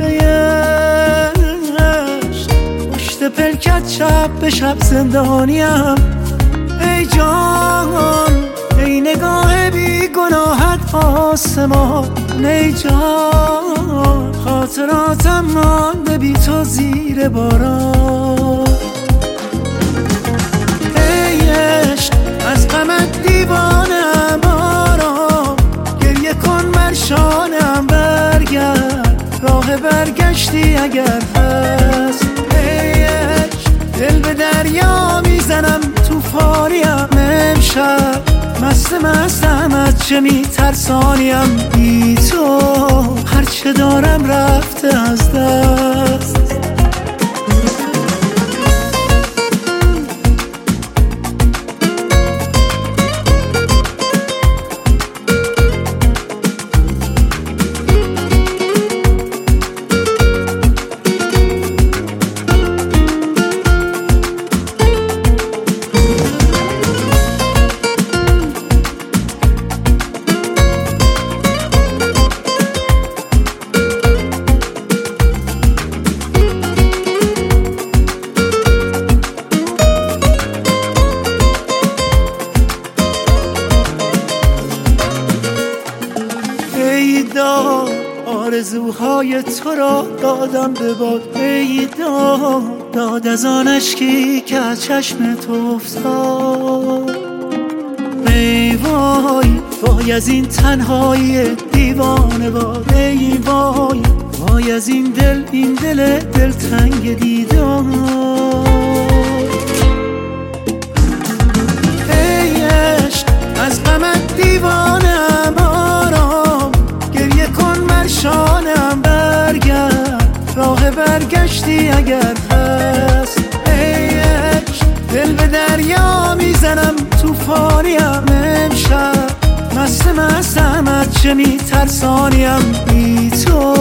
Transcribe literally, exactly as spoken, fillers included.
عشق، پشت پلکت شب به شب زندانیم. ای جان ای نگاه بی گناهت آسمان، ای جان خاطراتم مانده بی تو زیر باران. ای عشق از غمت دیوانم، آرام گریه کن بر شانم، برگرد راه برگشتی اگر هست. ای عشق دل به دریا میزنم، توفانیم امشب، مست مستم از چه میترسانیم. بی تو هرچه دارم رفته از دست. ای داد آرزوهای تو را دادم به باد، ای داد داد از آن اشکی که از چشم تو افتاد. ای وای وای از این تنهایی دیوانه باد، ای وای وای از این دل این دل دلتنگ دیدار. ای عشق از غمت دیوانم، آرام گریه کن بر شانم، برگرد راه برگشتی اگر هست. ای عشق دل به دریا میزنم، توفانیم امشب، مست مستم از چه میترسانیم. بی تو